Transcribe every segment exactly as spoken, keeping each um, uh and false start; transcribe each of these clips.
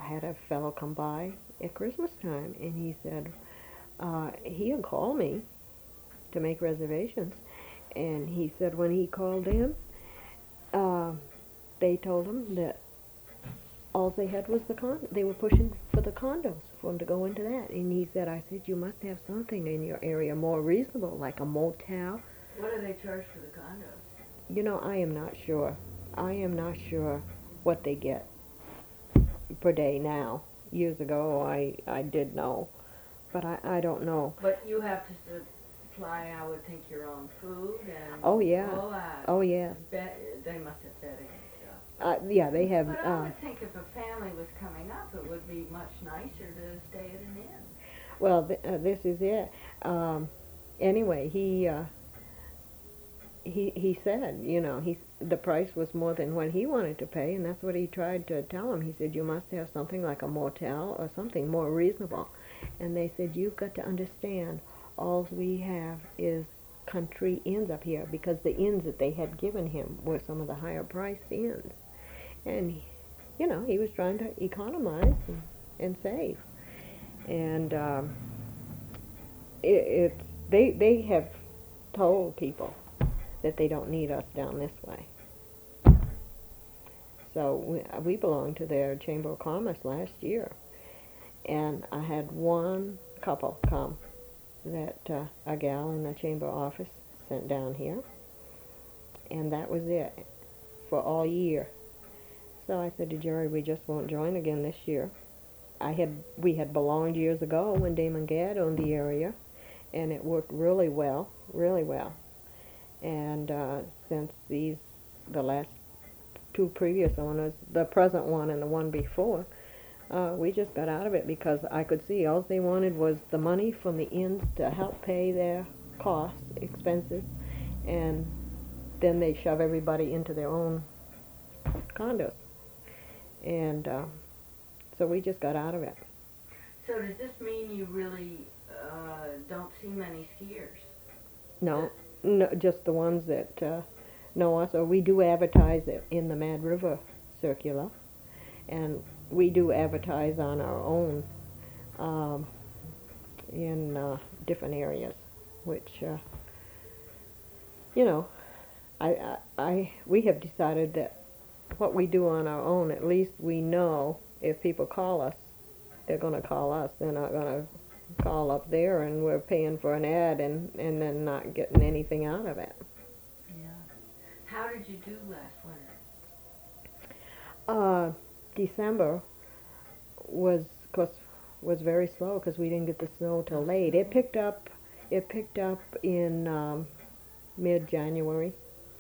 had a fellow come by at Christmas time, and he said uh, he'd call me to make reservations. And he said when he called in, uh, they told him that all they had was the con. They were pushing for the condos for him to go into that. And he said, I said, you must have something in your area more reasonable, like a motel. What do they charge for the condos? You know, I am not sure. I am not sure what they get per day now. Years ago, I, I did know, but I, I don't know. But you have to supply, I would think, your own food and Oh, yeah. all that. Oh, yeah. Be- they must have bedding and stuff. Uh, yeah, they have. But Uh, I would think if a family was coming up, it would be much nicer to stay at an inn. well, th- uh, this is it. Um, anyway, he uh, he he said, you know, he the price was more than what he wanted to pay, and that's what he tried to tell him. He said, you must have something like a motel or something more reasonable. And they said, you've got to understand, all we have is country inns up here, because the inns that they had given him were some of the higher priced inns. And, he, you know, he was trying to economize and, and save. And um, it, it's, they, they have told people that they don't need us down this way. So we, we belonged to their Chamber of Commerce last year. And I had one couple come that uh, a gal in the Chamber office sent down here. And that was it for all year. So I said to Jerry, we just won't join again this year. I had we had belonged years ago when Damon Gadd owned the area, and it worked really well, really well. And uh, since these, the last two previous owners, the present one and the one before, uh, we just got out of it because I could see all they wanted was the money from the inns to help pay their costs, expenses, and then they shove everybody into their own condos. And uh, so we just got out of it. So does this mean you really uh, don't see many skiers? No, no, just the ones that uh, know us. Or we do advertise it in the Mad River Circular, and we do advertise on our own um, in uh, different areas, which uh, you know, I, I, I we have decided that what we do on our own, at least we know if people call us, they're going to call us. They're not going to call up there and we're paying for an ad and, and then not getting anything out of it. Yeah. How did you do last winter? Uh, December was, cause, was very slow because we didn't get the snow till late. It picked up, it picked up in um, mid-January.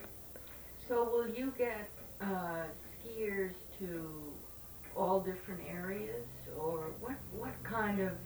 So will you get uh, skiers to all different areas, or what what kind of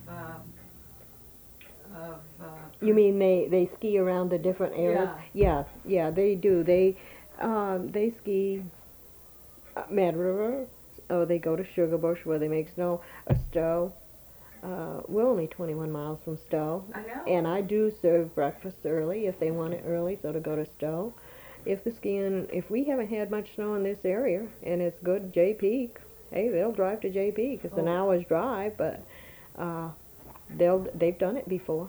uh, of uh, You mean they, they ski around the different areas? Yeah. Yeah, yeah, they do. They um, they ski uh, Mad River, or they go to Sugar Bush where they make snow, or Stowe. Uh, we're only twenty-one miles from Stowe. I know. And I do serve breakfast early if they want it early, so to go to Stowe. If the skiing, if we haven't had much snow in this area and it's good J Peak, hey, they'll drive to J Peak. It's an Oh. hour's drive, but uh, they'll they've done it before.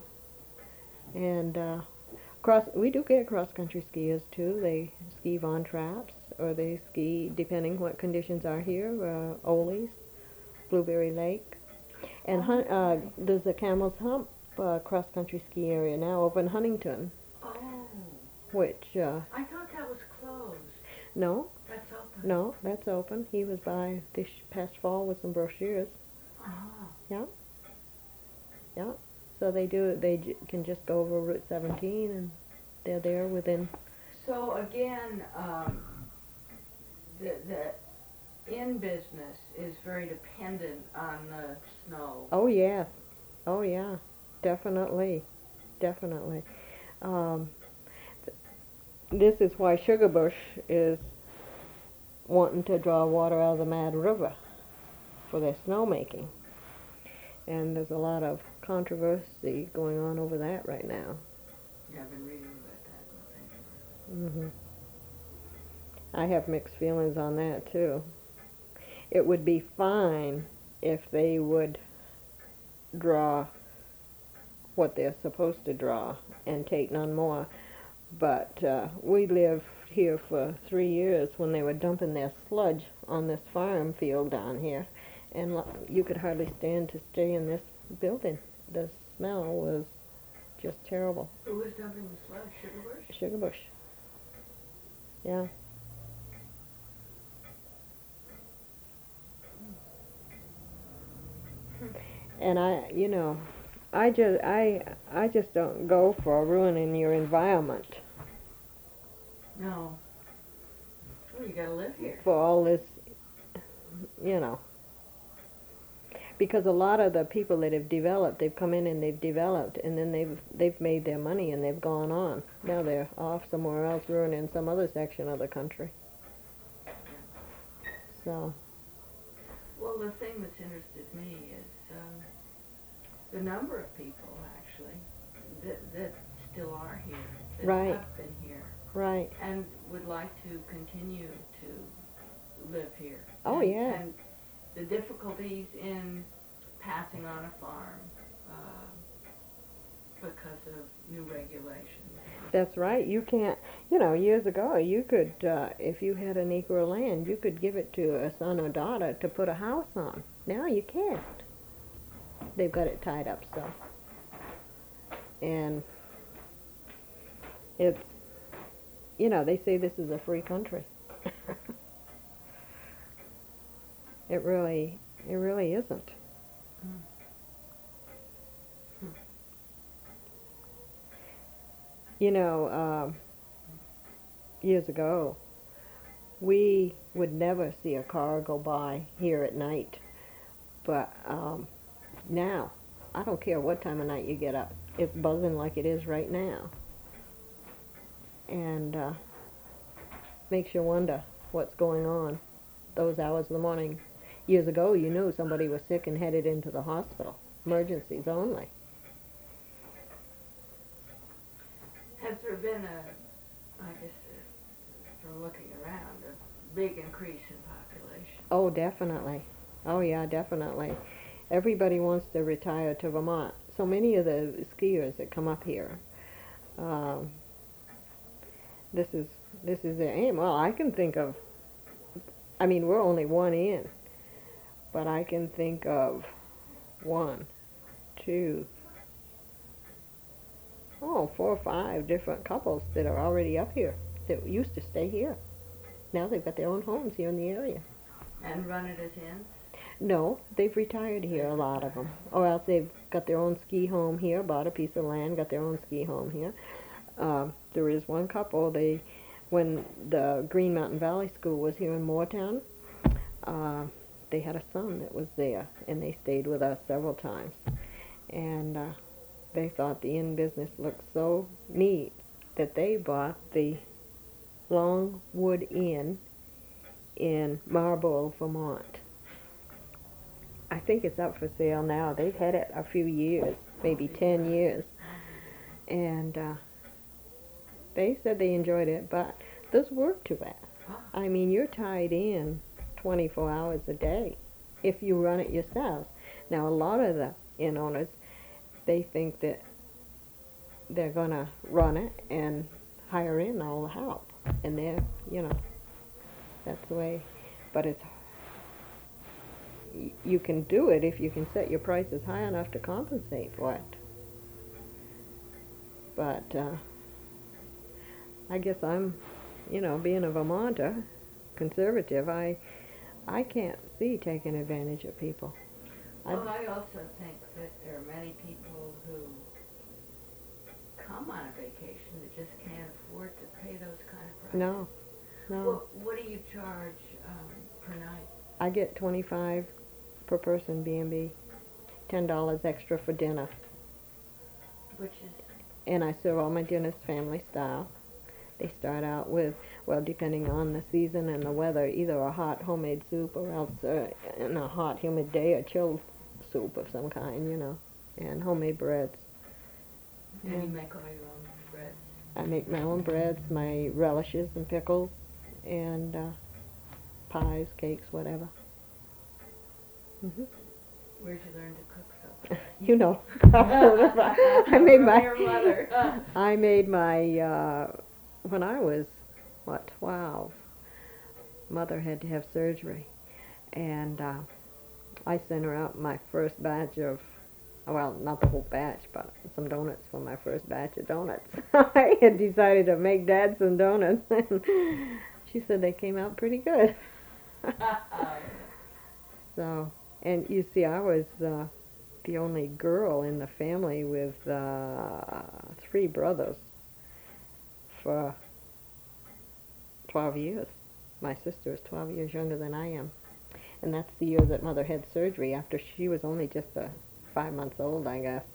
And uh, cross, we do get cross country skiers too. They ski Von Traps, or they ski depending what conditions are here. Uh, Ole's, Blueberry Lake, and hun- uh, there's a Camel's Hump uh, cross country ski area now over in Huntington, Oh, which uh, I thought that was closed. no, That's open. no, that's open. He was by this past fall with some brochures. Ah. Yeah, yeah. So they do. They j- can just go over Route seventeen, and they're there within. So again, um, the the inn business is very dependent on the snow. Oh yeah, oh yeah, definitely, definitely. Um, th- this is why Sugar Bush is wanting to draw water out of the Mad River for their snowmaking, and there's a lot of controversy going on over that right now. Yeah, I've been reading about that in the paper. hmm I have mixed feelings on that too. It would be fine if they would draw what they're supposed to draw and take none more. But uh, we lived here for three years when they were dumping their sludge on this farm field down here, and lo- you could hardly stand to stay in this building. The smell was just terrible. Who was dumping the sludge? Sugarbush? Sugarbush. Yeah. And I, you know, I just, I, I just don't go for ruining your environment No. Well, you gotta live here. for all this, you know. Because a lot of the people that have developed, they've come in and they've developed, and then they've they've made their money and they've gone on. Now they're off somewhere else, ruining some other section of the country. So. Well, the thing that's interested me is um, the number of people, actually, that, that still are here, that Right. have been here, Right. and would like to continue to live here. Oh, and, yeah. And the difficulties in passing on a farm uh, because of new regulations. That's right. You can't, you know, years ago you could, uh, if you had an acre of land, you could give it to a son or daughter to put a house on. Now you can't. They've got it tied up so. And it's, you know, they say this is a free country. It really, it really isn't. Mm. Hmm. You know, um, years ago, we would never see a car go by here at night. But um, now, I don't care what time of night you get up, it's buzzing like it is right now. And uh, makes you wonder what's going on those hours of the morning. Years ago, you knew somebody was sick and headed into the hospital. Emergencies only. Has there been a, I guess, uh, from looking around, a big increase in population? Oh, definitely. Oh, yeah, definitely. Everybody wants to retire to Vermont. So many of the skiers that come up here, um, this is this is their aim. Well, I can think of, I mean, we're only one in, but I can think of one, two, oh, four or five different couples that are already up here that used to stay here. Now they've got their own homes here in the area. And run it as inns? No, they've retired here, a lot of them. Or else they've got their own ski home here, bought a piece of land, got their own ski home here. Um, there is one couple, they, when the Green Mountain Valley School was here in Moortown, uh, they had a son that was there, and they stayed with us several times. And uh, they thought the inn business looked so neat that they bought the Longwood Inn in Marlborough, Vermont. I think it's up for sale now. They've had it a few years, maybe ten years. And uh, they said they enjoyed it, but there's work to it. I mean, you're tied in twenty-four hours a day if you run it yourselves. Now, a lot of the inn owners, they think that they're going to run it and hire in all the help. And they're, you know, that's the way. But it's, you can do it if you can set your prices high enough to compensate for it. But uh, I guess I'm, you know, being a Vermonter, conservative, I I can't see taking advantage of people. Well, I also think that there are many people who come on a vacation that just can't afford to pay those kind of prices. No, no. What, what do you charge um, per night? I get twenty-five per person B and B, ten dollars extra for dinner, Which is, and I serve all my dinners family style. They start out with, well, depending on the season and the weather, either a hot homemade soup or else uh, in a hot, humid day, a chilled soup of some kind, you know, and homemade breads. and Yeah. you make all your own breads. I make my own breads, my relishes and pickles, and uh, pies, cakes, whatever. hmm Where'd you learn to cook so fast? You know, I made From my your mother. I made my uh, when I was what twelve. Mother had to have surgery, and uh, I sent her out my first batch of, well, not the whole batch, but some donuts for my first batch of donuts. I had decided to make Dad some donuts, and she said they came out pretty good. So, and you see, I was uh, the only girl in the family with uh, three brothers for twelve years. My sister is twelve years younger than I am. And that's the year that Mother had surgery after she was only just uh, five months old, I guess.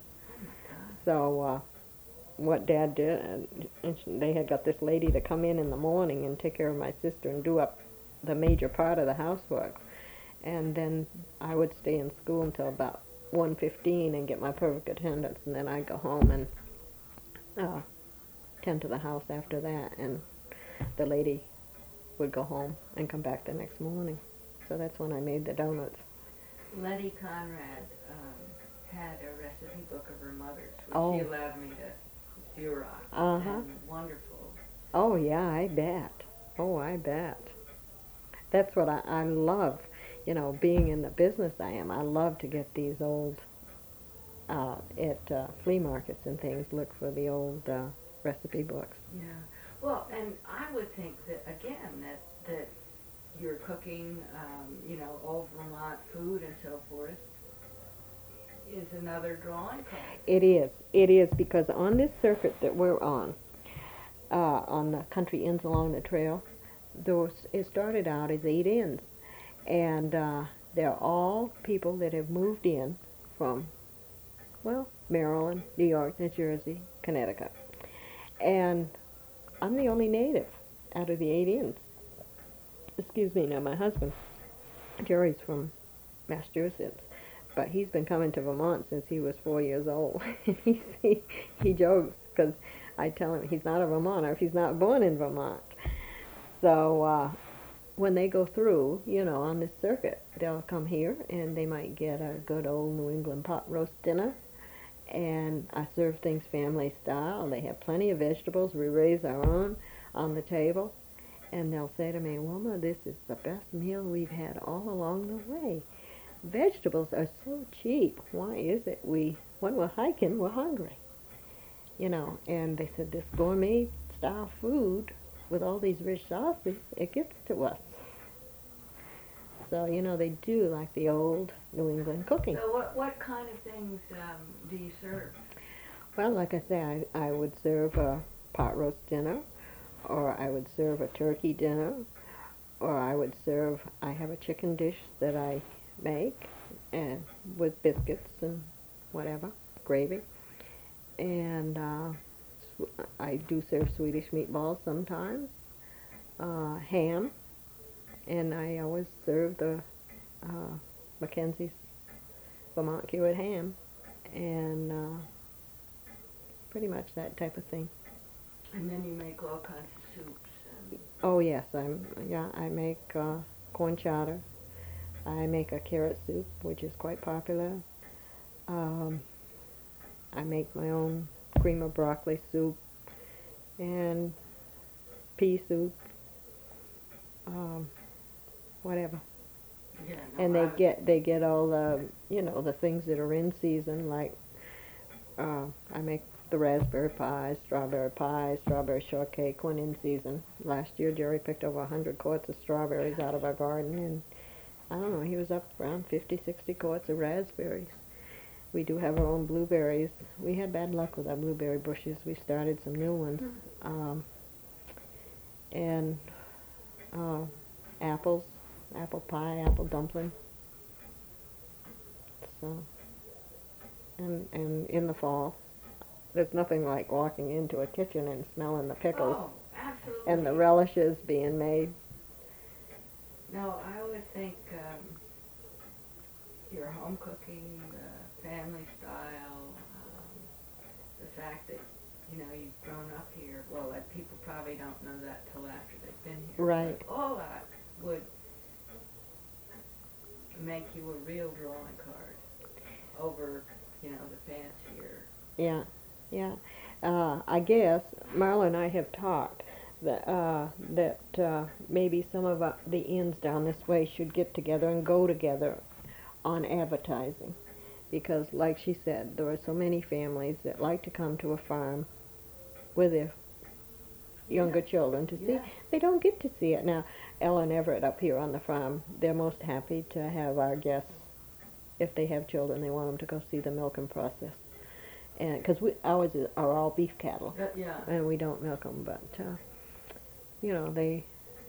So uh, what Dad did, and, and they had got this lady to come in in the morning and take care of my sister and do up the major part of the housework. And then I would stay in school until about one fifteen and get my perfect attendance, and then I'd go home and uh, tend to the house after that. And the lady would go home and come back the next morning. So that's when I made the donuts. Letty Conrad um, had a recipe book of her mother's, which Oh. she allowed me to Xerox. Uh-huh. And wonderful. Oh, yeah, I bet. Oh, I bet. That's what I, I love. You know, being in the business I am, I love to get these old, uh, at uh, flea markets and things, look for the old uh, recipe books. Yeah. Well, and I would think that, again, that, that you're cooking, um, you know, old Vermont food and so forth is another drawing card. It is. It is, because on this circuit that we're on, uh, on the country inns along the trail, those, it started out as eight inns. And uh, they're all people that have moved in from, well, Maryland, New York, New Jersey, Connecticut. And I'm the only native out of the eight inns. Excuse me, now my husband, Jerry's from Massachusetts, but he's been coming to Vermont since he was four years old. he, he, he jokes, because I tell him he's not a Vermonter if he's not born in Vermont. So uh, when they go through, you know, on this circuit, they'll come here and they might get a good old New England pot roast dinner. And I serve things family style. They have plenty of vegetables. We raise our own on the table. And they'll say to me, Wilma, this is the best meal we've had all along the way. Vegetables are so cheap. Why is it we, when we're hiking, we're hungry? You know, and they said this gourmet style food with all these rich sauces, it gets to us. So, you know, they do like the old New England cooking. So what, what kind of things um, do you serve? Well, like I say, I, I would serve a pot roast dinner, or I would serve a turkey dinner, or I would serve, I have a chicken dish that I make, and with biscuits and whatever, gravy. And uh, I do serve Swedish meatballs sometimes, uh, ham, and I always serve the uh, Mackenzie's Vermont cured ham, and uh, pretty much that type of thing. And then you make all kinds of soups. And Oh yes, I'm yeah. I make uh, corn chowder. I make a carrot soup, which is quite popular. Um, I make my own cream of broccoli soup and pea soup. Um, whatever. yeah, no, And I they was- get they get all the you know the things that are in season, like uh, I make the raspberry pies, strawberry pies, strawberry shortcake when in season. Last year Jerry picked over a hundred quarts of strawberries out of our garden, and I don't know, he was up around fifty, sixty quarts of raspberries. We do have our own blueberries. We had bad luck with our blueberry bushes. We started some new ones. Um, and uh, apples, apple pie, apple dumpling. So, and and in the fall, there's nothing like walking into a kitchen and smelling the pickles Oh, absolutely. and the relishes being made. No, I would think um, your home cooking, the family style, um, the fact that, you know, you've grown up here. Well, like, people probably don't know that till after they've been here. Right. But all that would make you a real drawing card. over, you know, the fancier. Yeah, yeah. Uh, I guess Marla and I have talked that uh, that uh, maybe some of uh, the inns down this way should get together and go together on advertising, because, like she said, there are so many families that like to come to a farm with their younger Yeah. children to see. Yeah. They don't get to see it now. Ellen Everett up here on the farm, they're most happy to have our guests. If they have children, they want them to go see the milking process. And because we ours is- are all beef cattle, Uh, yeah. and we don't milk them, but uh, you know, they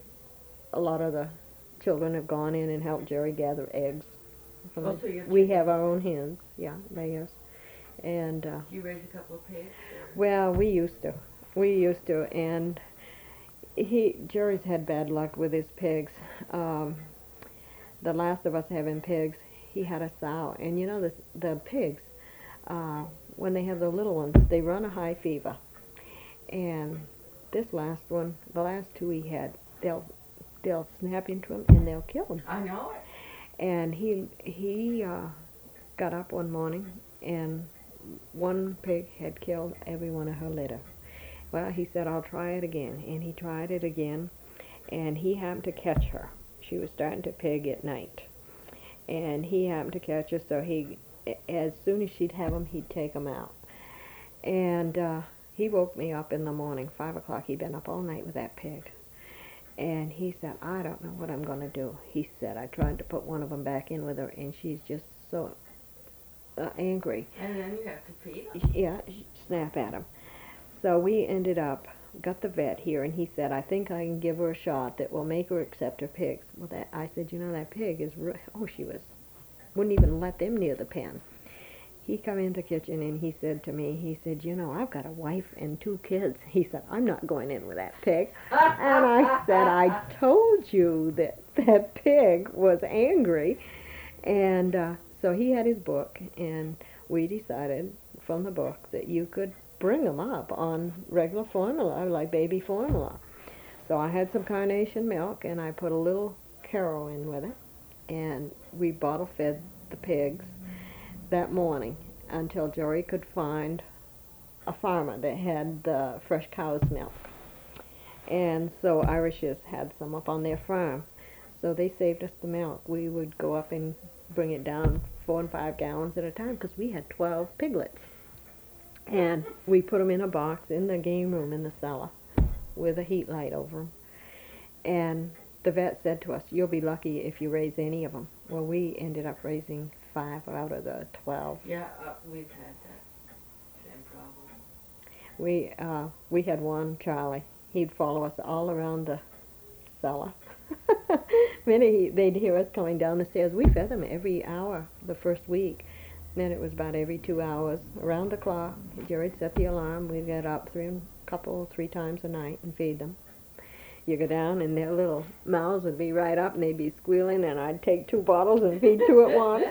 a lot of the children have gone in and helped Jerry gather eggs. From Oh, the, so you have we chickens. have our own hens, yeah, layers, and uh, Do you raise a couple of pigs? Or? well, we used to, we used to, and he Jerry's had bad luck with his pigs. Um, the last of us having pigs, he had a sow, and you know the the pigs, uh, when they have the little ones, they run a high fever, and this last one, the last two he had, they'll they'll snap into him and they'll kill him. I know it. And he he uh, got up one morning and one pig had killed every one of her litter. Well, he said, I'll try it again, and he tried it again, and he happened to catch her. She was starting to pig at night, and he happened to catch her, so he, as soon as she'd have him, he'd take him out. And uh, he woke me up in the morning, five o'clock. He'd been up all night with that pig. And he said, I don't know what I'm going to do. He said, I tried to put one of them back in with her, and she's just so uh, angry. And then you have to feed them. Yeah, snap at him. So we ended up, got the vet here, and he said, I think I can give her a shot that will make her accept her pigs. Well, that I said, you know, that pig is, re- oh, she was, wouldn't even let them near the pen. He come in the kitchen and he said to me, he said, you know, I've got a wife and two kids. He said, I'm not going in with that pig. And I said, I told you that that pig was angry. And uh, so he had his book, and we decided from the book that you could bring them up on regular formula, like baby formula. So I had some carnation milk, and I put a little Caro in with it, and we bottle fed the pigs that morning until Jerry could find a farmer that had the fresh cow's milk. And so Irishes had some up on their farm. So they saved us the milk. We would go up and bring it down four and five gallons at a time because we had twelve piglets. And we put them in a box in the game room in the cellar with a heat light over them. And the vet said to us, you'll be lucky if you raise any of them. Well, we ended up raising five out of the twelve. Yeah, uh, we've had that same problem. We uh, we had one, Charlie. He'd follow us all around the cellar. Many, they'd hear us coming down the stairs. We fed them every hour the first week. Then it was about every two hours, around the clock. Jerry'd set the alarm. We'd get up three, couple, three times a night and feed them. You go down and their little mouths would be right up and they'd be squealing, and I'd take two bottles and feed two at once.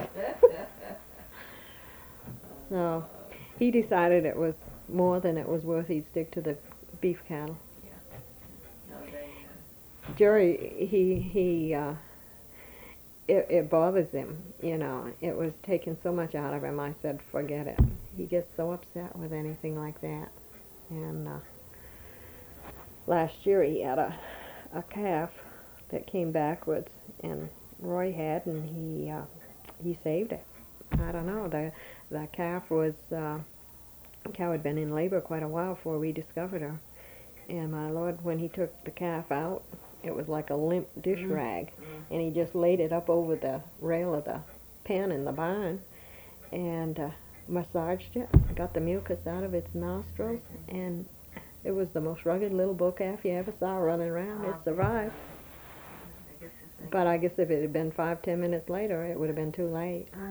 So he decided it was more than it was worth. He'd stick to the beef cattle. Yeah. No, they, uh, Jerry, he he uh, it, it bothers him, you know. It was taking so much out of him. I said, forget it. He gets so upset with anything like that. And uh, last year he had a a calf that came backwards, and Roy had, and he uh, he saved it. I don't know. The the calf was uh, the cow had been in labor quite a while before we discovered her. And my Lord, when he took the calf out, it was like a limp dish Mm. rag, Mm. and he just laid it up over the rail of the pen in the barn, and uh, massaged it, got the mucus out of its nostrils, and it was the most rugged little bull calf you ever saw running around. It survived. I guess it's like, But I guess if it had been five, ten minutes later, it would have been too late. ah.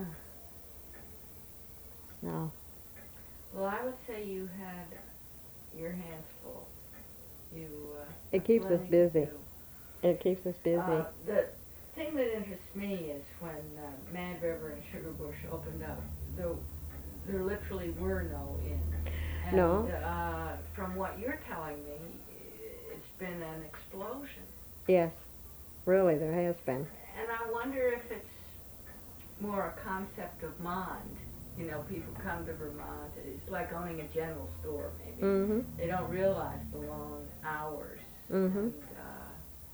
So, Well, I would say you had your hands full. You. Uh, it keeps us plenty to busy. do. It keeps us busy. Uh, the thing that interests me is when uh, Mad River and Sugar Bush opened up, there, there literally were no inns. And, No. Uh, from what you're telling me, it's been an explosion. Yes, really, there has been. And I wonder if it's more a concept of mind you know, people come to Vermont. It's like owning a general store, maybe. Mhm. They don't realize the long hours. Mhm. And, uh,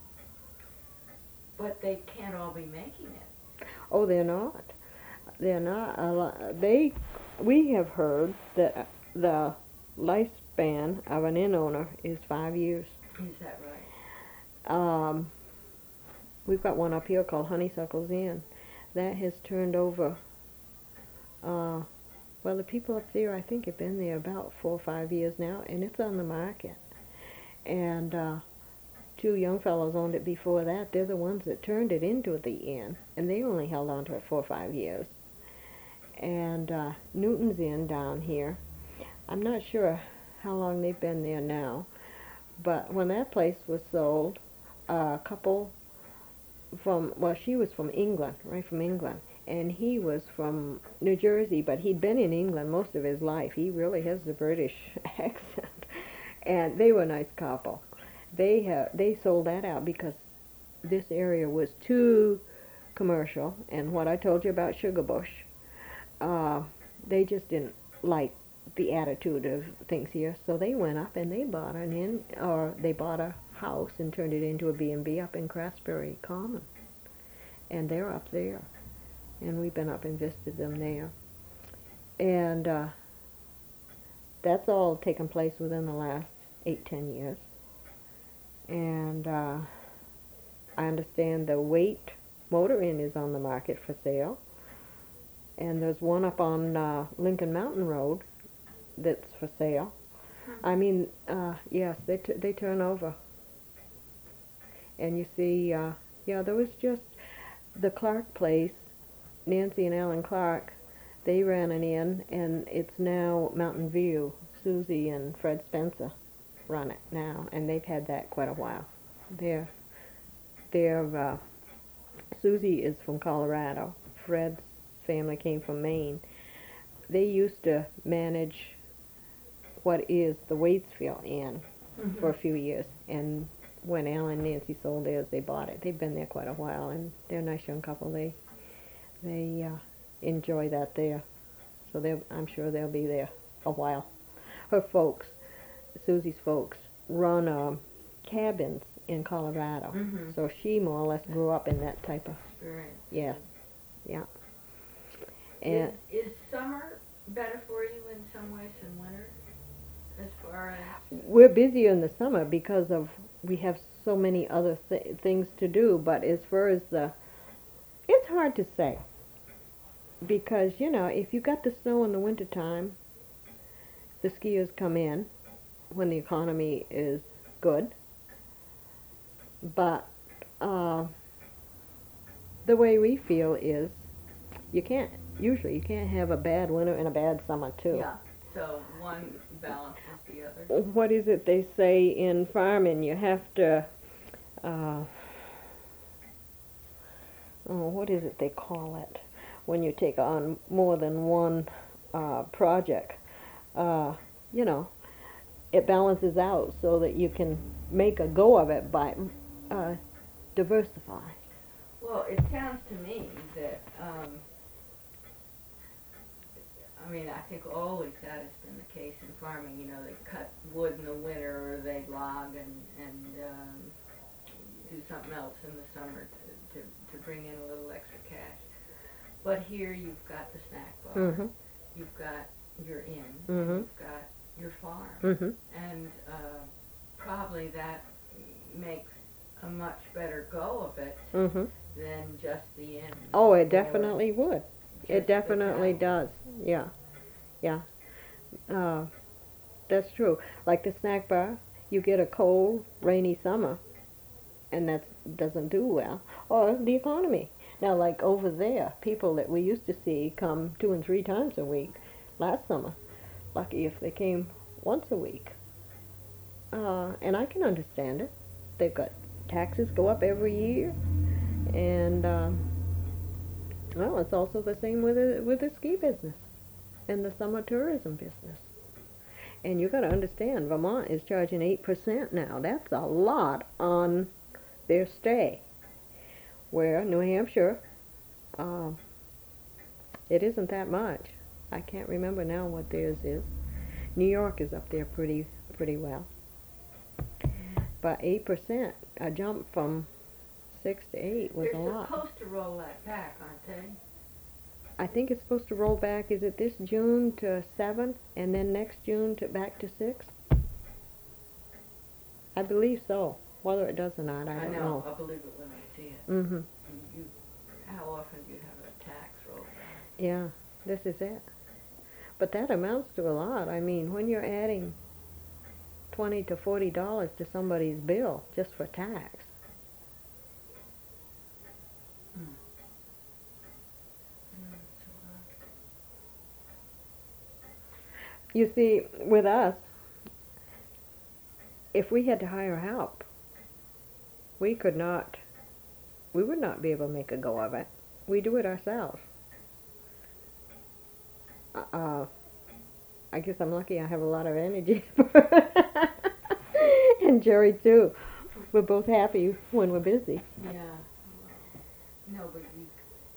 but they can't all be making it. Oh, they're not. They're not. A lot, they. We have heard that the lifespan of an inn owner is five years. Is that right? Um, we've got one up here called Honeysuckle's Inn. That has turned over. Uh, well, the people up there, I think, have been there about four or five years now, and it's on the market. And uh, two young fellows owned it before that. They're the ones that turned it into the inn, and they only held on to it four or five years. And uh, Newton's Inn down here, I'm not sure how long they've been there now, but when that place was sold, a couple from, well, she was from England, right from England, and he was from New Jersey, but he'd been in England most of his life. He really has the British accent. And they were a nice couple. They ha- they sold that out because this area was too commercial, and what I told you about Sugarbush, uh, they just didn't like the attitude of things here, so they went up and they bought an inn, or they bought a house and turned it into a B and B up in Craftsbury Common, and they're up there, and we've been up and visited them there, and uh, that's all taken place within the last eight, ten years, and uh, I understand the Waite Motor Inn is on the market for sale, and there's one up on uh, Lincoln Mountain Road that's for sale. Hmm. I mean, uh, yes, they t- they turn over. And you see, uh, yeah, there was just the Clark place, Nancy and Alan Clark, they ran an inn, and it's now Mountain View. Susie and Fred Spencer run it now, and they've had that quite a while. They're, they're, uh, Susie is from Colorado. Fred's family came from Maine. They used to manage what is the Waitsfield Inn Mm-hmm. for a few years, and when Alan and Nancy sold theirs, they bought it. They've been there quite a while, and they're a nice young couple. They they uh, enjoy that there, so they I'm sure they'll be there a while. Her folks, Susie's folks, run um, cabins in Colorado, Mm-hmm. so she more or less grew up in that type of Experience. yeah, yeah. And is, is summer better for you in some ways than winter, as far as? we're busier in the summer because of we have so many other th- things to do. But as far as the, it's hard to say because you know if you got the snow in the wintertime, the skiers come in when the economy is good. But uh, the way we feel is you can't usually you can't have a bad winter and a bad summer too. Yeah. So one balances the other. What is it they say in farming? You have to, uh, oh, what is it they call it when you take on more than one uh, project? Uh, you know, it balances out so that you can make a go of it by uh, diversify. Well, it sounds to me that, um, I mean, I think always that has been the case in farming. You know, they cut wood in the winter, or they log and and um, do something else in the summer to, to to bring in a little extra cash. But here you've got the snack bar, Mm-hmm. you've got your inn, Mhm. and you've got your farm, Mm-hmm. and uh, probably that makes a much better go of it Mm-hmm. than just the inn. Oh, or it definitely would. just It the definitely town. does. Yeah, yeah. Uh, that's true. Like the snack bar, you get a cold, rainy summer, and that doesn't do well. Or the economy. Now, like over there, people that we used to see come two and three times a week last summer. Lucky if they came once a week. Uh, and I can understand it. They've got taxes go up every year, and um, well, it's also the same with the, with the ski business and the summer tourism business. And you got to understand, Vermont is charging eight percent now. That's a lot on their stay. Where New Hampshire, uh, it isn't that much. I can't remember now what theirs is. New York is up there pretty pretty well. But eight percent, a jump from six to eight was They're a lot. supposed to roll that back, aren't they? I think it's supposed to roll back, is it this June to seven, and then next June to back to six? I believe so. Whether it does or not, I I don't know, know. I'll believe it when I see it. Mm-hmm. You, how often do you have a tax roll back? Yeah, this is it. But that amounts to a lot. I mean, when you're adding twenty to forty dollars to somebody's bill just for tax. Mm. Mm, it's a lot. You see, with us, if we had to hire help, we could not, we would not be able to make a go of it. We do it ourselves. Uh, I guess I'm lucky I have a lot of energy. And Jerry too. We're both happy when we're busy. Yeah. No, but you.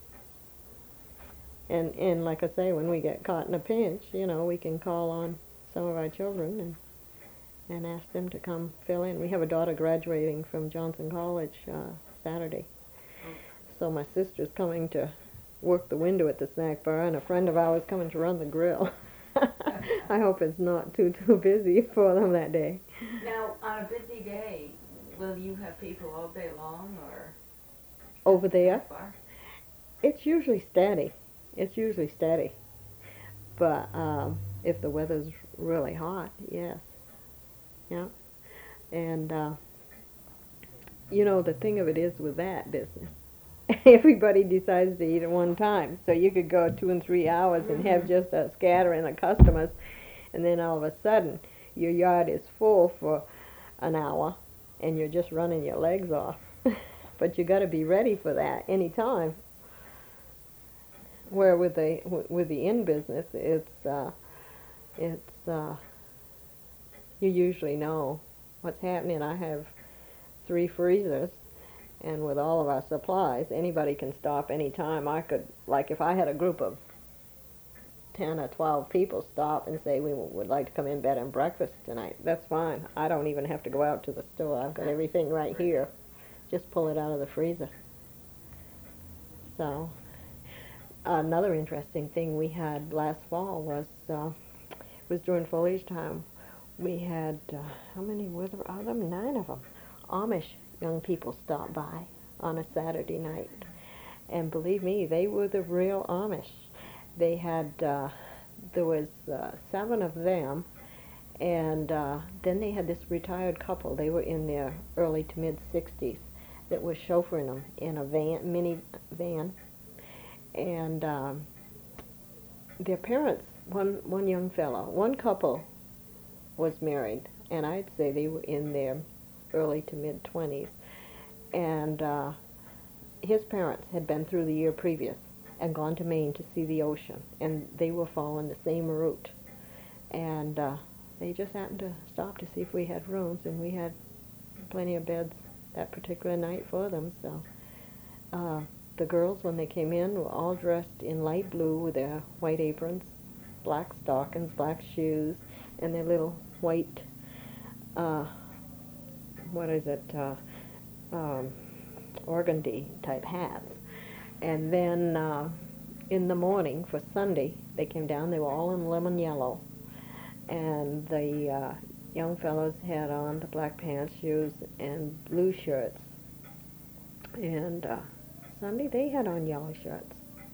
And, and like I say, when we get caught in a pinch, you know, we can call on some of our children and and ask them to come fill in. We have a daughter graduating from Johnson College uh, Saturday. Oh. So my sister's coming to work the window at the snack bar, and a friend of ours coming to run the grill. I hope it's not too, too busy for them that day. Now, on a busy day, will you have people all day long, or? Over there? Bar? It's usually steady. It's usually steady. But um, if the weather's really hot, yes. Yeah. And, uh, you know, the thing of it is with that business, everybody decides to eat at one time. So you could go two and three hours and have just a scattering of customers, and then all of a sudden your yard is full for an hour and you're just running your legs off. But you got to be ready for that any time. Where with the with the in business, it's uh, it's uh, you usually know what's happening. I have three freezers, and with all of our supplies, anybody can stop any time. I could, like, if I had a group of ten or twelve people stop and say we would like to come in bed and breakfast tonight, that's fine. I don't even have to go out to the store. I've got everything right here. Just pull it out of the freezer. So another interesting thing we had last fall was uh, it was during foliage time. We had uh, how many were there of them? Nine of them. Amish young people stopped by on a Saturday night, and believe me, they were the real Amish. They had uh, there was uh, seven of them, and uh, then they had this retired couple. They were in their early to mid sixties that was chauffeuring them in a van, mini van, and um, their parents. One one young fellow, one couple was married, and I'd say they were in their early to mid twenties, and uh, his parents had been through the year previous and gone to Maine to see the ocean, and they were following the same route, and uh, they just happened to stop to see if we had rooms, and we had plenty of beds that particular night for them. So uh, the girls, when they came in, were all dressed in light blue with their white aprons, black stockings, black shoes, and their little white uh, what is it, uh, um, organdy type hats. And then uh, in the morning for Sunday, they came down, they were all in lemon yellow. And the uh, young fellows had on the black pants, shoes, and blue shirts. And uh, Sunday, they had on yellow shirts.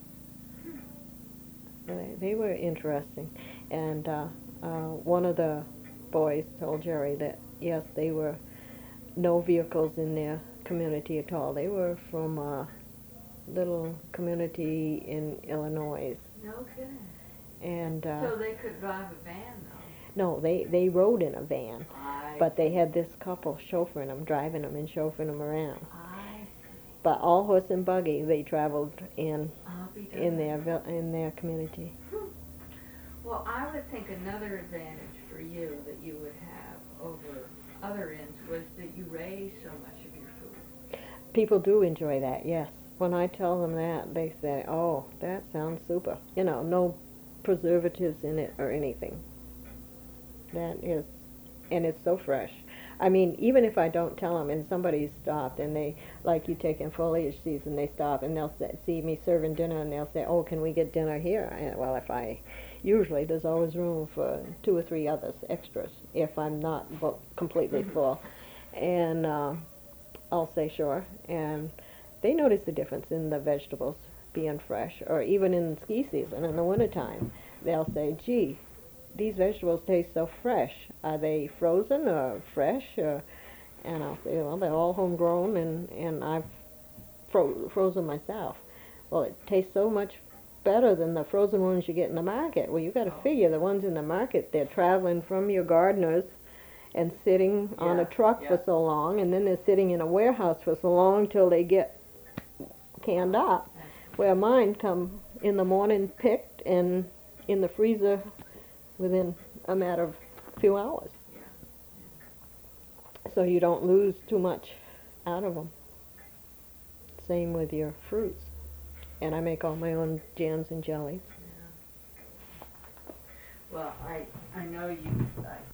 They, they were interesting. And uh, uh, one of the boys told Jerry that, yes, they were no vehicles in their community at all. They were from a little community in Illinois. No kidding. And uh, so they could drive a van, though? No, they, they rode in a van. I But they had this couple chauffeuring them, driving them and chauffeuring them around. I see. But all horse and buggy, they traveled in I'll be in darned. their vil- in their community. Well, I would think another advantage for you that you would have over other inns was that you raise so much of your food. People do enjoy that, yes. When I tell them that, they say, "Oh, that sounds super." You know, no preservatives in it or anything. That is, and it's so fresh. I mean, even if I don't tell them, and somebody's stopped, and they, like you take in foliage season, they stop and they'll say, see me serving dinner, and they'll say, "Oh, can we get dinner here?" And, well, if I, usually there's always room for two or three others extras if I'm not bo- completely full, and uh, I'll say sure, and they notice the difference in the vegetables being fresh, or even in ski season in the wintertime, they'll say, "Gee, these vegetables taste so fresh. Are they frozen or fresh?" Or, and I'll say, "Well, they're all homegrown, and, and I've fro- frozen myself." "Well, it tastes so much better than the frozen ones you get in the market." Well, you got to Oh. figure the ones in the market, they're traveling from your gardeners and sitting on a Yeah, truck yeah. for so long, and then they're sitting in a warehouse for so long till they get canned up. Where mine come in the morning picked and in the freezer within a matter of a few hours. Yeah. So you don't lose too much out of them. Same with your fruits. And I make all my own jams and jellies. Well, I, I know you, I